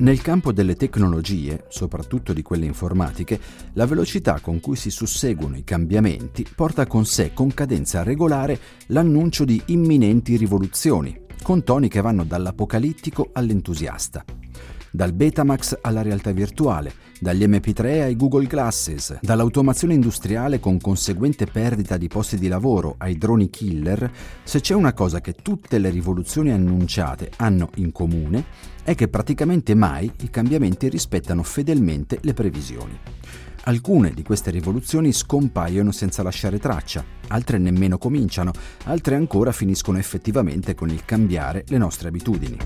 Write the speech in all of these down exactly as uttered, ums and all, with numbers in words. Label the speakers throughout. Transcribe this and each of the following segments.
Speaker 1: Nel campo delle tecnologie, soprattutto di quelle informatiche, la velocità con cui si susseguono i cambiamenti porta con sé con cadenza regolare l'annuncio di imminenti rivoluzioni, con toni che vanno dall'apocalittico all'entusiasta. Dal Betamax alla realtà virtuale, dagli emme pi tre ai Google Glasses, dall'automazione industriale con conseguente perdita di posti di lavoro ai droni killer, se c'è una cosa che tutte le rivoluzioni annunciate hanno in comune è che praticamente mai i cambiamenti rispettano fedelmente le previsioni. Alcune di queste rivoluzioni scompaiono senza lasciare traccia, altre nemmeno cominciano, altre ancora finiscono effettivamente con il cambiare le nostre abitudini.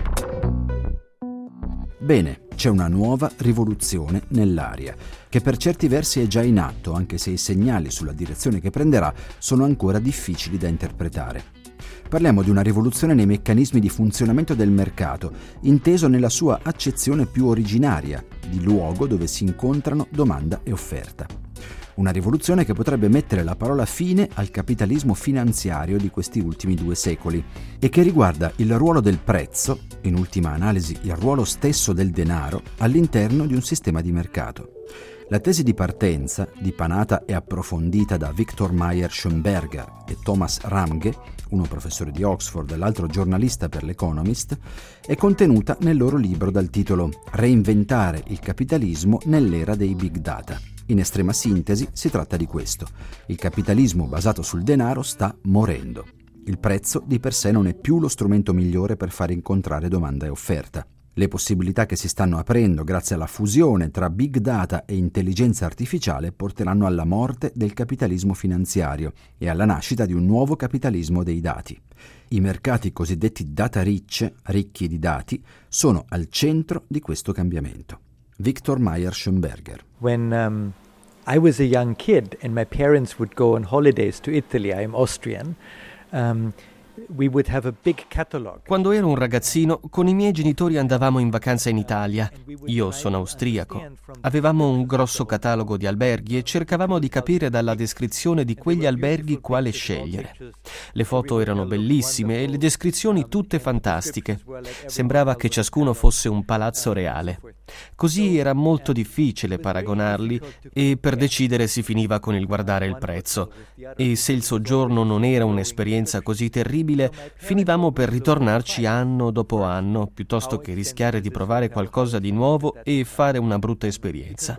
Speaker 1: Bene, c'è una nuova rivoluzione nell'aria, che per certi versi è già in atto, anche se i segnali sulla direzione che prenderà sono ancora difficili da interpretare. Parliamo di una rivoluzione nei meccanismi di funzionamento del mercato, inteso nella sua accezione più originaria, di luogo dove si incontrano domanda e offerta. Una rivoluzione che potrebbe mettere la parola fine al capitalismo finanziario di questi ultimi due secoli e che riguarda il ruolo del prezzo, in ultima analisi il ruolo stesso del denaro, all'interno di un sistema di mercato. La tesi di partenza, dipanata e approfondita da Victor Mayer-Schönberger e Thomas Ramge, uno professore di Oxford e l'altro giornalista per l'Economist, è contenuta nel loro libro dal titolo Reinventare il capitalismo nell'era dei big data. In estrema sintesi si tratta di questo. Il capitalismo basato sul denaro sta morendo. Il prezzo di per sé non è più lo strumento migliore per far incontrare domanda e offerta. Le possibilità che si stanno aprendo grazie alla fusione tra big data e intelligenza artificiale porteranno alla morte del capitalismo finanziario e alla nascita di un nuovo capitalismo dei dati. I mercati cosiddetti data rich, ricchi di dati, sono al centro di questo cambiamento. Victor Mayer-Schönberger.
Speaker 2: When um, I was a young kid and my parents would go on holidays to Italy, I'm Austrian, um, we would have a big catalog.
Speaker 3: Quando ero un ragazzino, con i miei genitori andavamo in vacanza in Italia. Io sono austriaco. Avevamo un grosso catalogo di alberghi e cercavamo di capire dalla descrizione di quegli alberghi quale scegliere. Le foto erano bellissime e le descrizioni tutte fantastiche. Sembrava che ciascuno fosse un palazzo reale. Così era molto difficile paragonarli e per decidere si finiva con il guardare il prezzo. E se il soggiorno non era un'esperienza così terribile, finivamo per ritornarci anno dopo anno, piuttosto che rischiare di provare qualcosa di nuovo e fare una brutta esperienza.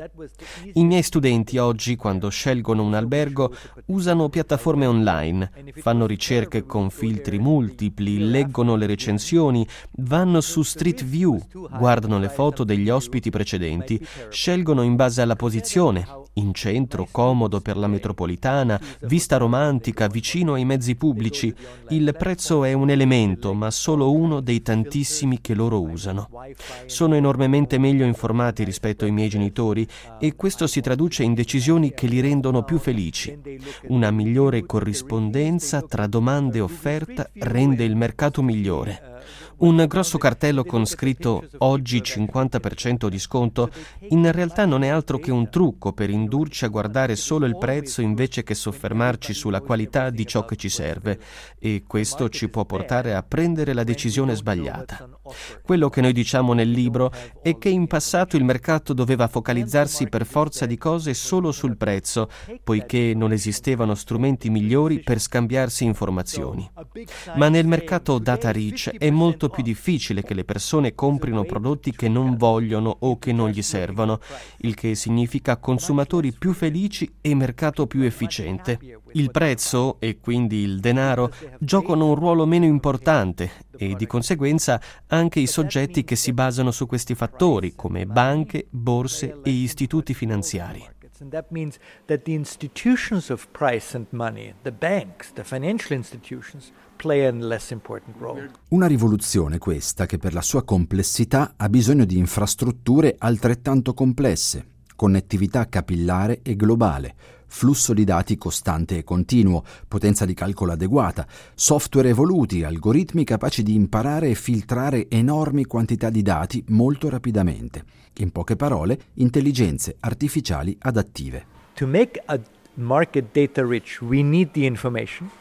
Speaker 3: I miei studenti oggi, quando scelgono un albergo, usano piattaforme online, fanno ricerche con filtri multipli, leggono le recensioni, vanno su Street View, guardano le foto degli ospiti precedenti, scelgono in base alla posizione, in centro, comodo per la metropolitana, vista romantica, vicino ai mezzi pubblici. Il prezzo è un elemento, ma solo uno dei tantissimi che loro usano. Sono enormemente meglio informati rispetto ai miei genitori e questo si traduce in decisioni che li rendono più felici. Una migliore corrispondenza tra domanda e offerta rende il mercato migliore. Un grosso cartello con scritto «Oggi cinquanta per cento di sconto» in realtà non è altro che un trucco per indurci a guardare solo il prezzo invece che soffermarci sulla qualità di ciò che ci serve, e questo ci può portare a prendere la decisione sbagliata. Quello che noi diciamo nel libro è che in passato il mercato doveva focalizzarsi per forza di cose solo sul prezzo, poiché non esistevano strumenti migliori per scambiarsi informazioni. Ma nel mercato data rich è molto più difficile che le persone comprino prodotti che non vogliono o che non gli servono, il che significa consumatori più felici e mercato più efficiente. Il prezzo, e quindi il denaro, giocano un ruolo meno importante e di conseguenza anche i soggetti che si basano su questi fattori, come banche, borse e istituti finanziari.
Speaker 2: And that means that the institutions of price and money, the banks, the financial institutions, play a less important role.
Speaker 1: Una rivoluzione questa che per la sua complessità ha bisogno di infrastrutture altrettanto complesse, connettività capillare e globale, flusso di dati costante e continuo, potenza di calcolo adeguata, software evoluti, algoritmi capaci di imparare e filtrare enormi quantità di dati molto rapidamente. In poche parole, intelligenze artificiali adattive.
Speaker 2: To make a market data rich, we need the information,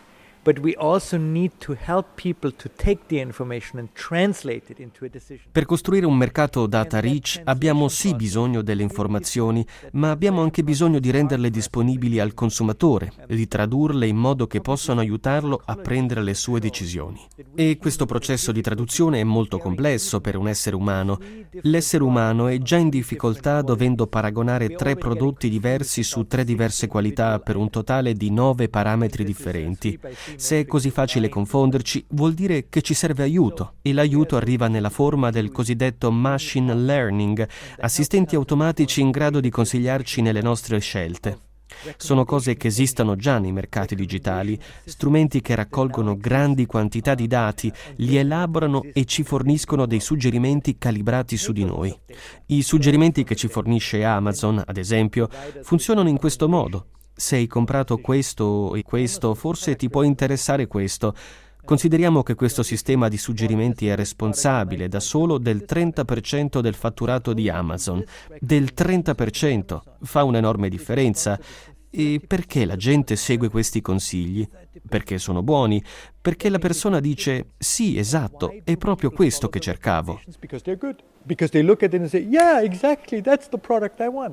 Speaker 2: but we also need to help people to take the information and translate it into a decision.
Speaker 3: Per costruire un mercato data rich abbiamo sì bisogno delle informazioni, ma abbiamo anche bisogno di renderle disponibili al consumatore, di tradurle in modo che possano aiutarlo a prendere le sue decisioni. E questo processo di traduzione è molto complesso per un essere umano. L'essere umano è già in difficoltà dovendo paragonare tre prodotti diversi su tre diverse qualità per un totale di nove parametri differenti. Se è così facile confonderci, vuol dire che ci serve aiuto, e l'aiuto arriva nella forma del cosiddetto machine learning, assistenti automatici in grado di consigliarci nelle nostre scelte. Sono cose che esistono già nei mercati digitali, strumenti che raccolgono grandi quantità di dati, li elaborano e ci forniscono dei suggerimenti calibrati su di noi. I suggerimenti che ci fornisce Amazon, ad esempio, funzionano in questo modo. Se hai comprato questo e questo, forse ti può interessare questo. Consideriamo che questo sistema di suggerimenti è responsabile da solo del trenta per cento del fatturato di Amazon. Del trenta per cento. Fa un'enorme differenza. E perché la gente segue questi consigli? Perché sono buoni? Perché la persona dice sì, esatto, è proprio questo che cercavo.
Speaker 2: Because they look at it and say, yeah, exactly, that's the product I want.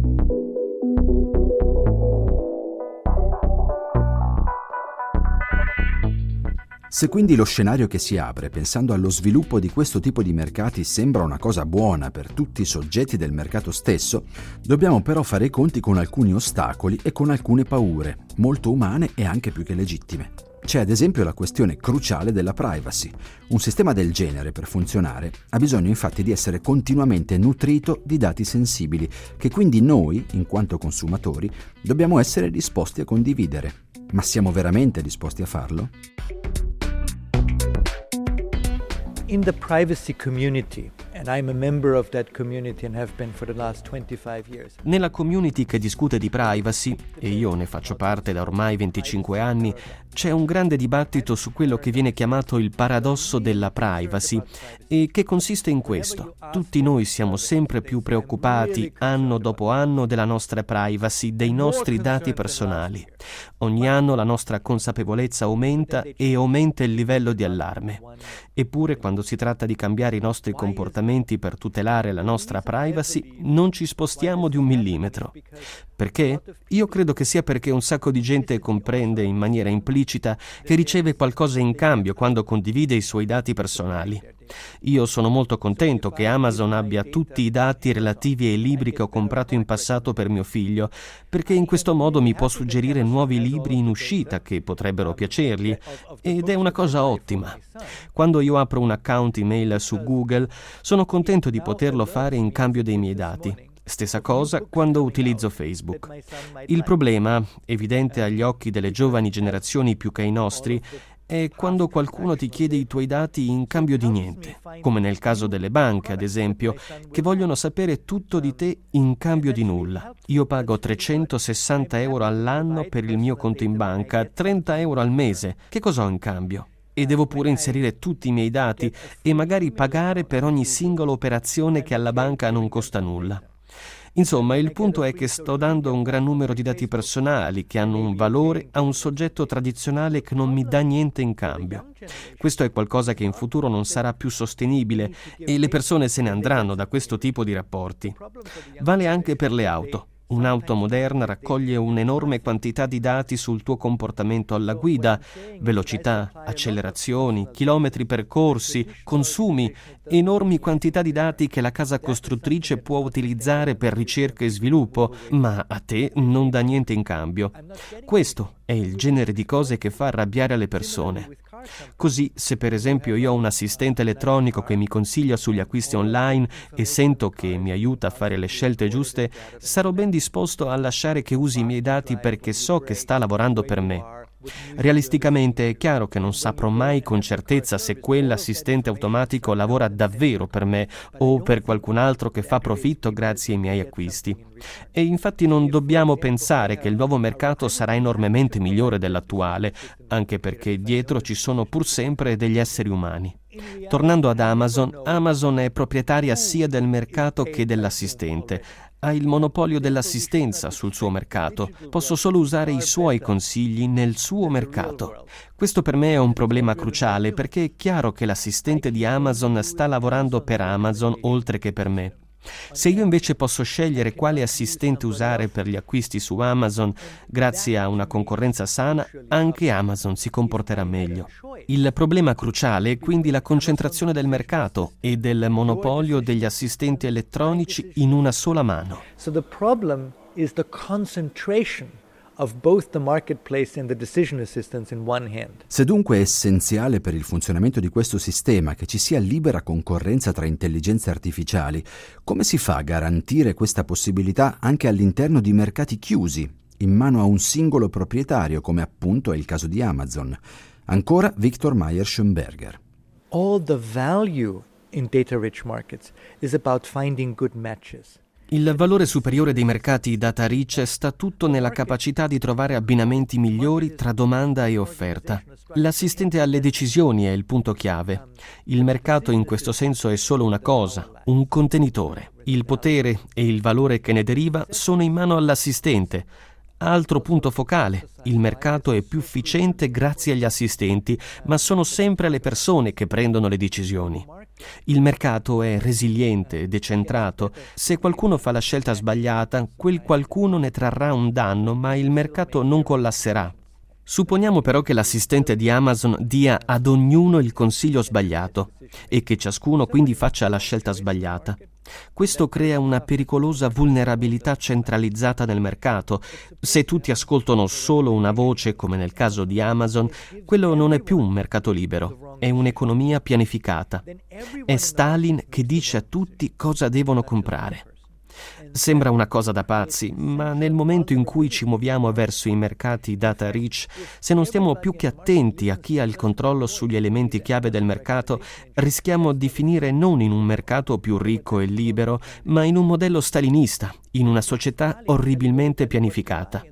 Speaker 1: Se quindi lo scenario che si apre pensando allo sviluppo di questo tipo di mercati sembra una cosa buona per tutti i soggetti del mercato stesso, dobbiamo però fare i conti con alcuni ostacoli e con alcune paure, molto umane e anche più che legittime. C'è ad esempio la questione cruciale della privacy. Un sistema del genere, per funzionare, ha bisogno infatti di essere continuamente nutrito di dati sensibili, che quindi noi, in quanto consumatori, dobbiamo essere disposti a condividere. Ma siamo veramente disposti a farlo?
Speaker 2: In the privacy community, and I'm a member of that community and have been for the last twenty-five years.
Speaker 3: Nella community che discute di privacy, e io ne faccio parte da ormai venticinque anni, c'è un grande dibattito su quello che viene chiamato il paradosso della privacy, e che consiste in questo. Tutti noi siamo sempre più preoccupati, anno dopo anno, della nostra privacy, dei nostri dati personali. Ogni anno la nostra consapevolezza aumenta e aumenta il livello di allarme. Eppure, quando si tratta di cambiare i nostri comportamenti per tutelare la nostra privacy, non ci spostiamo di un millimetro. Perché? Io credo che sia perché un sacco di gente comprende in maniera implicita che riceve qualcosa in cambio quando condivide i suoi dati personali. Io sono molto contento che Amazon abbia tutti i dati relativi ai libri che ho comprato in passato per mio figlio, perché in questo modo mi può suggerire nuovi libri in uscita che potrebbero piacergli, ed è una cosa ottima. Quando io apro un account email su Google, sono contento di poterlo fare in cambio dei miei dati. Stessa cosa quando utilizzo Facebook. Il problema, evidente agli occhi delle giovani generazioni più che ai nostri, è quando qualcuno ti chiede i tuoi dati in cambio di niente, come nel caso delle banche, ad esempio, che vogliono sapere tutto di te in cambio di nulla. Io pago trecentosessanta euro all'anno per il mio conto in banca, trenta euro al mese. Che cosa ho in cambio? E devo pure inserire tutti i miei dati e magari pagare per ogni singola operazione che alla banca non costa nulla. Insomma, il punto è che sto dando un gran numero di dati personali che hanno un valore a un soggetto tradizionale che non mi dà niente in cambio. Questo è qualcosa che in futuro non sarà più sostenibile e le persone se ne andranno da questo tipo di rapporti. Vale anche per le auto. Un'auto moderna raccoglie un'enorme quantità di dati sul tuo comportamento alla guida, velocità, accelerazioni, chilometri percorsi, consumi, enormi quantità di dati che la casa costruttrice può utilizzare per ricerca e sviluppo, ma a te non dà niente in cambio. Questo è il genere di cose che fa arrabbiare le persone. Così, se per esempio io ho un assistente elettronico che mi consiglia sugli acquisti online e sento che mi aiuta a fare le scelte giuste, sarò ben disposto a lasciare che usi i miei dati perché so che sta lavorando per me. Realisticamente è chiaro che non saprò mai con certezza se quell'assistente automatico lavora davvero per me o per qualcun altro che fa profitto grazie ai miei acquisti. E infatti non dobbiamo pensare che il nuovo mercato sarà enormemente migliore dell'attuale, anche perché dietro ci sono pur sempre degli esseri umani. Tornando ad Amazon, Amazon è proprietaria sia del mercato che dell'assistente. Ha il monopolio dell'assistenza sul suo mercato. Posso solo usare i suoi consigli nel suo mercato. Questo per me è un problema cruciale perché è chiaro che l'assistente di Amazon sta lavorando per Amazon oltre che per me. Se io invece posso scegliere quale assistente usare per gli acquisti su Amazon, grazie a una concorrenza sana, anche Amazon si comporterà meglio. Il problema cruciale è quindi la concentrazione del mercato e del monopolio degli assistenti elettronici in una sola mano.
Speaker 2: So the problem is the concentration of both the marketplace and the decision assistance in one hand.
Speaker 1: Se dunque è essenziale per il funzionamento di questo sistema che ci sia libera concorrenza tra intelligenze artificiali, come si fa a garantire questa possibilità anche all'interno di mercati chiusi, in mano a un singolo proprietario, come appunto è il caso di Amazon? Ancora Victor Mayer-Schönberger.
Speaker 2: All the value in data-rich markets is about finding good matches.
Speaker 3: Il valore superiore dei mercati data rich sta tutto nella capacità di trovare abbinamenti migliori tra domanda e offerta. L'assistente alle decisioni è il punto chiave. Il mercato in questo senso è solo una cosa, un contenitore. Il potere e il valore che ne deriva sono in mano all'assistente. Altro punto focale, il mercato è più efficiente grazie agli assistenti, ma sono sempre le persone che prendono le decisioni. Il mercato è resiliente e decentrato. Se qualcuno fa la scelta sbagliata, quel qualcuno ne trarrà un danno, ma il mercato non collasserà. Supponiamo però che l'assistente di Amazon dia ad ognuno il consiglio sbagliato e che ciascuno quindi faccia la scelta sbagliata. Questo crea una pericolosa vulnerabilità centralizzata nel mercato. Se tutti ascoltano solo una voce, come nel caso di Amazon, quello non è più un mercato libero, è un'economia pianificata. È Stalin che dice a tutti cosa devono comprare. Sembra una cosa da pazzi, ma nel momento in cui ci muoviamo verso i mercati data rich, se non stiamo più che attenti a chi ha il controllo sugli elementi chiave del mercato, rischiamo di finire non in un mercato più ricco e libero, ma in un modello stalinista, in una società orribilmente pianificata.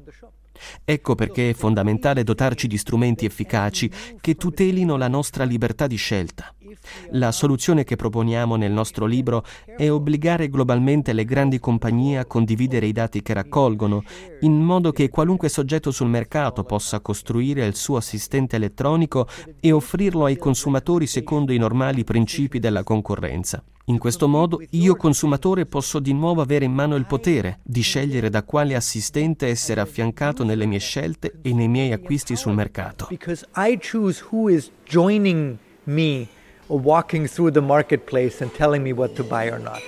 Speaker 3: Ecco perché è fondamentale dotarci di strumenti efficaci che tutelino la nostra libertà di scelta. La soluzione che proponiamo nel nostro libro è obbligare globalmente le grandi compagnie a condividere i dati che raccolgono, in modo che qualunque soggetto sul mercato possa costruire il suo assistente elettronico e offrirlo ai consumatori secondo i normali principi della concorrenza. In questo modo io consumatore posso di nuovo avere in mano il potere di scegliere da quale assistente essere affiancato nelle mie scelte e nei miei acquisti sul mercato.
Speaker 2: Because I choose who is joining me or walking through the marketplace and telling me what to buy or not.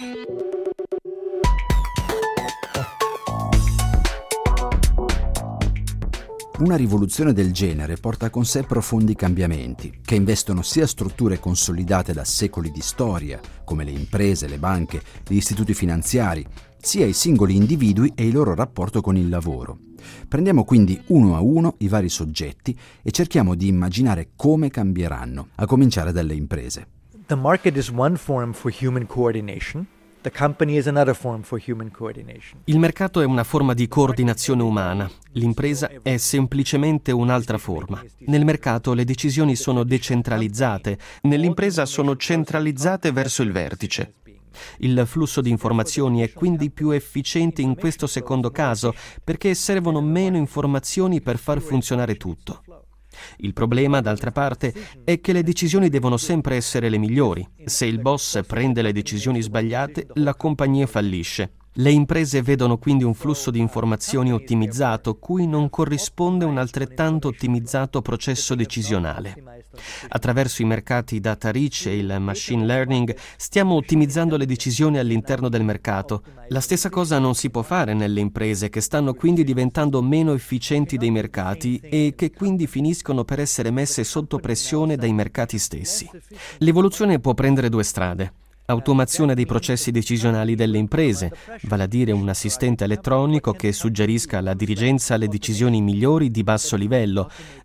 Speaker 1: Una rivoluzione del genere porta con sé profondi cambiamenti, che investono sia strutture consolidate da secoli di storia, come le imprese, le banche, gli istituti finanziari, sia i singoli individui e il loro rapporto con il lavoro. Prendiamo quindi uno a uno i vari soggetti e cerchiamo di immaginare come cambieranno, a cominciare dalle imprese.
Speaker 2: The market is one form for human coordination. The company is another form for human coordination.
Speaker 3: Il mercato è una forma di coordinazione umana, l'impresa è semplicemente un'altra forma. Nel mercato le decisioni sono decentralizzate, nell'impresa sono centralizzate verso il vertice. Il flusso di informazioni è quindi più efficiente in questo secondo caso perché servono meno informazioni per far funzionare tutto. Il problema, d'altra parte, è che le decisioni devono sempre essere le migliori. Se il boss prende le decisioni sbagliate, la compagnia fallisce. Le imprese vedono quindi un flusso di informazioni ottimizzato, cui non corrisponde un altrettanto ottimizzato processo decisionale. Attraverso i mercati data rich e il machine learning stiamo ottimizzando le decisioni all'interno del mercato. La stessa cosa non si può fare nelle imprese, che stanno quindi diventando meno efficienti dei mercati e che quindi finiscono per essere messe sotto pressione dai mercati stessi. L'evoluzione può prendere due strade. Automazione dei processi decisionali delle imprese, vale a dire un assistente elettronico che suggerisca alla dirigenza le decisioni migliori di basso livello,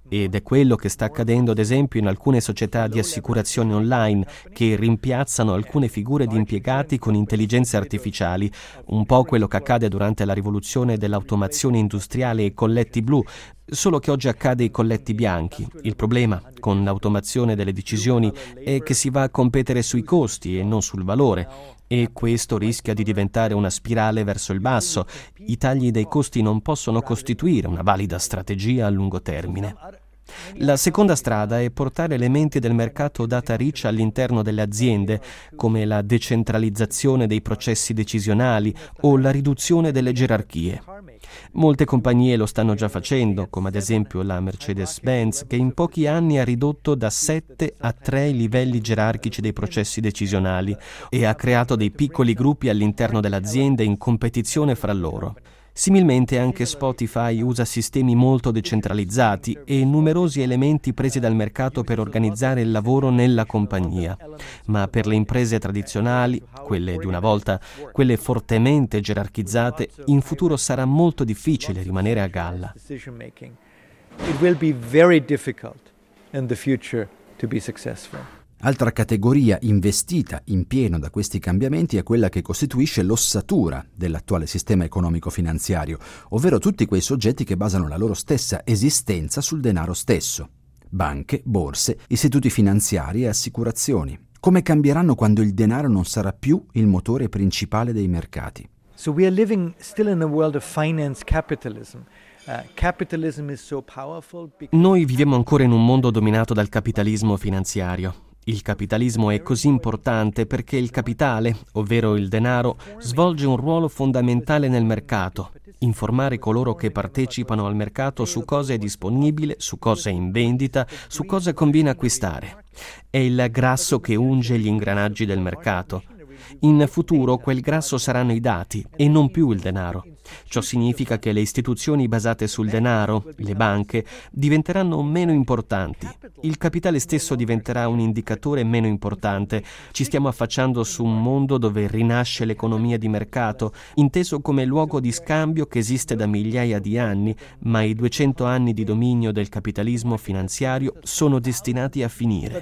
Speaker 3: Ed è quello che sta accadendo ad esempio in alcune società di assicurazione online che rimpiazzano alcune figure di impiegati con intelligenze artificiali, un po' quello che accade durante la rivoluzione dell'automazione industriale e i colletti blu, solo che oggi accade ai colletti bianchi. Il problema con l'automazione delle decisioni è che si va a competere sui costi e non sul valore. E questo rischia di diventare una spirale verso il basso. I tagli dei costi non possono costituire una valida strategia a lungo termine. La seconda strada è portare elementi del mercato data rich all'interno delle aziende, come la decentralizzazione dei processi decisionali o la riduzione delle gerarchie. Molte compagnie lo stanno già facendo, come ad esempio la Mercedes-Benz, che in pochi anni ha ridotto da sette a tre i livelli gerarchici dei processi decisionali e ha creato dei piccoli gruppi all'interno dell'azienda in competizione fra loro. Similmente anche Spotify usa sistemi molto decentralizzati e numerosi elementi presi dal mercato per organizzare il lavoro nella compagnia. Ma per le imprese tradizionali, quelle di una volta, quelle fortemente gerarchizzate, in futuro sarà molto difficile rimanere a galla.
Speaker 2: It will be very difficult in the future to be successful.
Speaker 1: Altra categoria investita in pieno da questi cambiamenti è quella che costituisce l'ossatura dell'attuale sistema economico-finanziario, ovvero tutti quei soggetti che basano la loro stessa esistenza sul denaro stesso. Banche, borse, istituti finanziari e assicurazioni. Come cambieranno quando il denaro non sarà più il motore principale dei mercati?
Speaker 2: So we are living still in a world of finance capitalism. Uh, capitalism is so powerful because...
Speaker 3: Noi viviamo ancora in un mondo dominato dal capitalismo finanziario. Il capitalismo è così importante perché il capitale, ovvero il denaro, svolge un ruolo fondamentale nel mercato, informare coloro che partecipano al mercato su cosa è disponibile, su cosa è in vendita, su cosa conviene acquistare. È il grasso che unge gli ingranaggi del mercato. In futuro quel grasso saranno i dati e non più il denaro. Ciò significa che le istituzioni basate sul denaro, le banche, diventeranno meno importanti. Il capitale stesso diventerà un indicatore meno importante. Ci stiamo affacciando su un mondo dove rinasce l'economia di mercato, inteso come luogo di scambio che esiste da migliaia di anni, ma i duecento anni di dominio del capitalismo finanziario sono destinati a finire.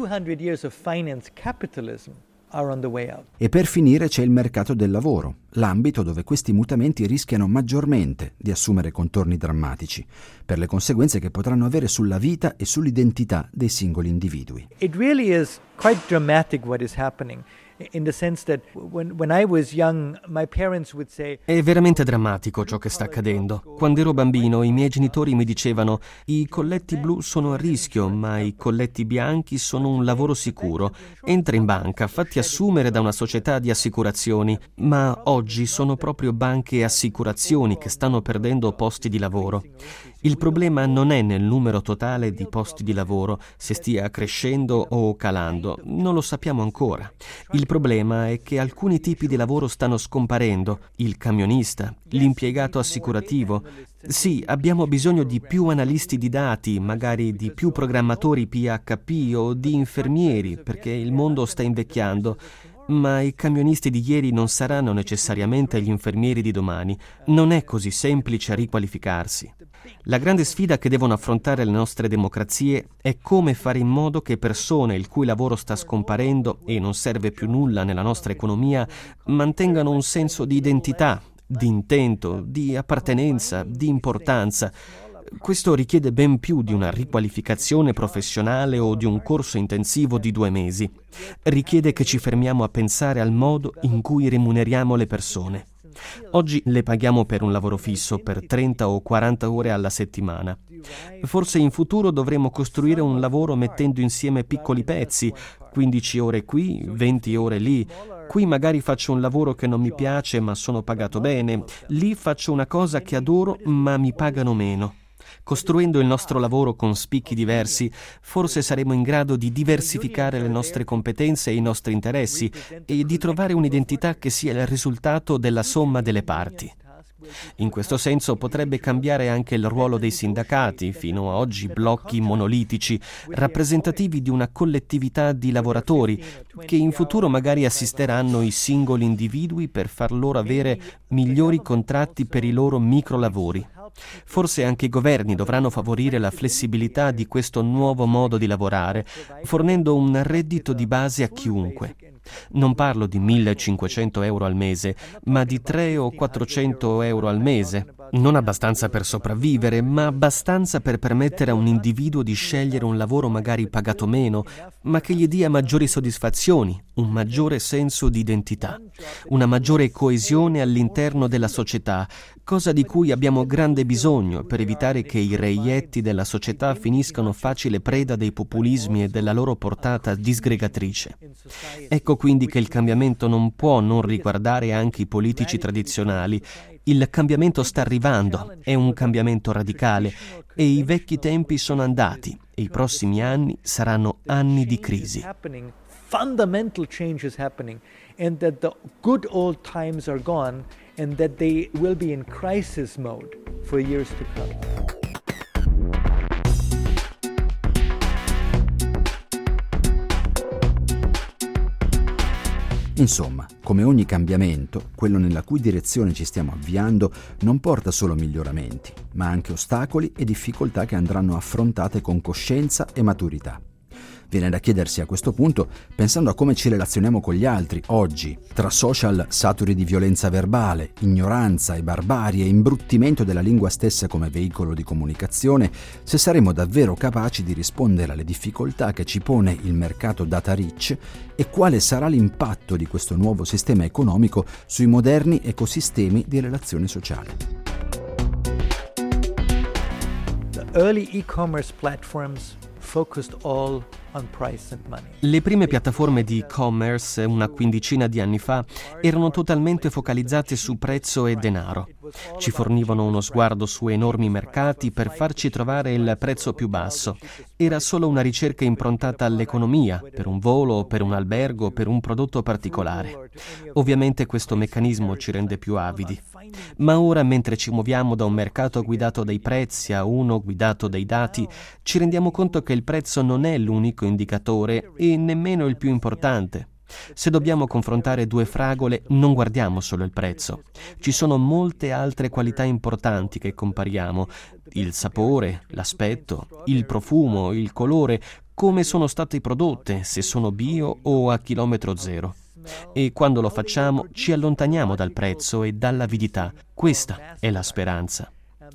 Speaker 1: E per finire c'è il mercato del lavoro, l'ambito dove questi mutamenti rischiano maggiormente di assumere contorni drammatici, per le conseguenze che potranno avere sulla vita e sull'identità dei singoli individui.
Speaker 2: It really is quite dramatic what is happening. In the sense that when, when I was young, my parents would say...
Speaker 3: È veramente drammatico ciò che sta accadendo. Quando ero bambino, i miei genitori mi dicevano: i colletti blu sono a rischio, ma i colletti bianchi sono un lavoro sicuro. Entra in banca, fatti assumere da una società di assicurazioni. Ma oggi sono proprio banche e assicurazioni che stanno perdendo posti di lavoro. Il problema non è nel numero totale di posti di lavoro, se stia crescendo o calando, non lo sappiamo ancora. Il problema è che alcuni tipi di lavoro stanno scomparendo, il camionista, l'impiegato assicurativo. Sì, abbiamo bisogno di più analisti di dati, magari di più programmatori P H P o di infermieri, perché il mondo sta invecchiando. Ma i camionisti di ieri non saranno necessariamente gli infermieri di domani. Non è così semplice riqualificarsi. La grande sfida che devono affrontare le nostre democrazie è come fare in modo che persone il cui lavoro sta scomparendo e non serve più nulla nella nostra economia mantengano un senso di identità, di intento, di appartenenza, di importanza. Questo richiede ben più di una riqualificazione professionale o di un corso intensivo di due mesi. Richiede che ci fermiamo a pensare al modo in cui remuneriamo le persone. Oggi le paghiamo per un lavoro fisso, per trenta o quaranta ore alla settimana. Forse in futuro dovremo costruire un lavoro mettendo insieme piccoli pezzi, quindici ore qui, venti ore lì. Qui magari faccio un lavoro che non mi piace ma sono pagato bene. Lì faccio una cosa che adoro ma mi pagano meno. Costruendo il nostro lavoro con spicchi diversi, forse saremo in grado di diversificare le nostre competenze e i nostri interessi e di trovare un'identità che sia il risultato della somma delle parti. In questo senso potrebbe cambiare anche il ruolo dei sindacati, fino a oggi blocchi monolitici, rappresentativi di una collettività di lavoratori, che in futuro magari assisteranno i singoli individui per far loro avere migliori contratti per i loro microlavori. Forse anche i governi dovranno favorire la flessibilità di questo nuovo modo di lavorare, fornendo un reddito di base a chiunque. Non parlo di millecinquecento euro al mese, ma di tre o quattrocento euro al mese. Non abbastanza per sopravvivere, ma abbastanza per permettere a un individuo di scegliere un lavoro magari pagato meno, ma che gli dia maggiori soddisfazioni, un maggiore senso di identità, una maggiore coesione all'interno della società, cosa di cui abbiamo grande bisogno per evitare che i reietti della società finiscano facile preda dei populismi e della loro portata disgregatrice. Ecco quindi che il cambiamento non può non riguardare anche i politici tradizionali. Il cambiamento sta arrivando, è un cambiamento radicale e i vecchi tempi sono andati e i prossimi anni saranno anni di crisi.
Speaker 2: Fundamental change is happening and that the good old times are gone and that they will be in crisis mode for years to come.
Speaker 1: Insomma, come ogni cambiamento, quello nella cui direzione ci stiamo avviando non porta solo miglioramenti, ma anche ostacoli e difficoltà che andranno affrontate con coscienza e maturità. Viene da chiedersi a questo punto, pensando a come ci relazioniamo con gli altri oggi, tra social saturi di violenza verbale, ignoranza e barbarie e imbruttimento della lingua stessa come veicolo di comunicazione, se saremo davvero capaci di rispondere alle difficoltà che ci pone il mercato data rich e quale sarà l'impatto di questo nuovo sistema economico sui moderni ecosistemi di relazione sociale.
Speaker 2: The early e-commerce platforms focused all on price and money.
Speaker 3: Le prime piattaforme di e-commerce, una quindicina di anni fa, erano totalmente focalizzate su prezzo e denaro. Ci fornivano uno sguardo su enormi mercati per farci trovare il prezzo più basso. Era solo una ricerca improntata all'economia, per un volo, per un albergo, per un prodotto particolare. Ovviamente questo meccanismo ci rende più avidi. Ma ora, mentre ci muoviamo da un mercato guidato dai prezzi a uno guidato dai dati, ci rendiamo conto che il prezzo non è l'unico indicatore e nemmeno il più importante. Se dobbiamo confrontare due fragole, non guardiamo solo il prezzo. Ci sono molte altre qualità importanti che compariamo: il sapore, l'aspetto, il profumo, il colore, come sono state prodotte, se sono bio o a chilometro zero. E quando lo facciamo ci allontaniamo dal prezzo e dall'avidità. Questa è la speranza.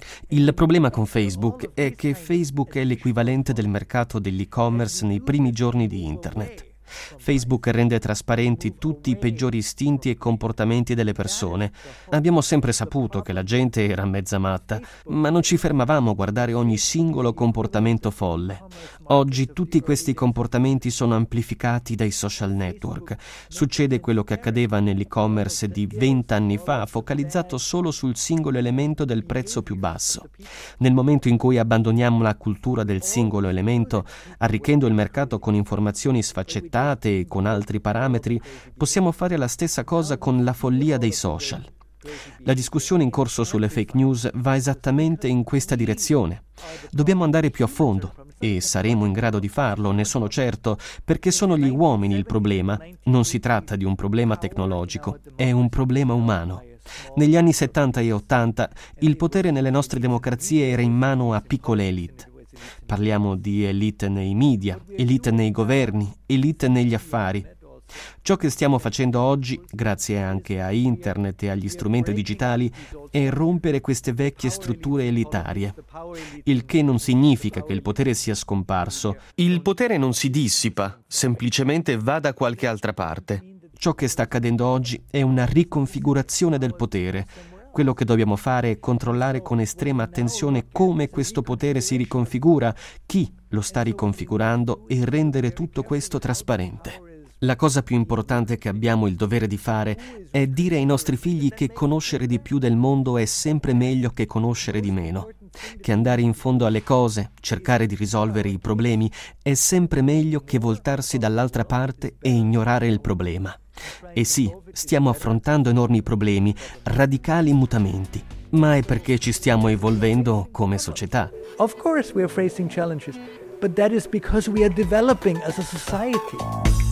Speaker 3: Il problema con Facebook è che Facebook è l'equivalente del mercato dell'e-commerce nei primi giorni di Internet. Facebook rende trasparenti tutti i peggiori istinti e comportamenti delle persone. Abbiamo sempre saputo che la gente era mezza matta, ma non ci fermavamo a guardare ogni singolo comportamento folle. Oggi tutti questi comportamenti sono amplificati dai social network. Succede quello che accadeva nell'e-commerce di vent'anni fa, focalizzato solo sul singolo elemento del prezzo più basso. Nel momento in cui abbandoniamo la cultura del singolo elemento, arricchendo il mercato con informazioni sfaccettate e con altri parametri, possiamo fare la stessa cosa con la follia dei social. La discussione in corso sulle fake news va esattamente in questa direzione. Dobbiamo andare più a fondo e saremo in grado di farlo, ne sono certo, perché sono gli uomini il problema. Non si tratta di un problema tecnologico, è un problema umano. Negli anni settanta e ottanta il potere nelle nostre democrazie era in mano a piccole elite. Parliamo di elite nei media, elite nei governi, elite negli affari. Ciò che stiamo facendo oggi, grazie anche a internet e agli strumenti digitali, è rompere queste vecchie strutture elitarie. Il che non significa che il potere sia scomparso. Il potere non si dissipa, semplicemente va da qualche altra parte. Ciò che sta accadendo oggi è una riconfigurazione del potere. Quello che dobbiamo fare è controllare con estrema attenzione come questo potere si riconfigura, chi lo sta riconfigurando e rendere tutto questo trasparente. La cosa più importante che abbiamo il dovere di fare è dire ai nostri figli che conoscere di più del mondo è sempre meglio che conoscere di meno, che andare in fondo alle cose, cercare di risolvere i problemi, è sempre meglio che voltarsi dall'altra parte e ignorare il problema. E sì, stiamo affrontando enormi problemi, radicali mutamenti, ma è perché ci stiamo evolvendo come società.
Speaker 2: Of course we are facing challenges, but that is because we are developing as a society.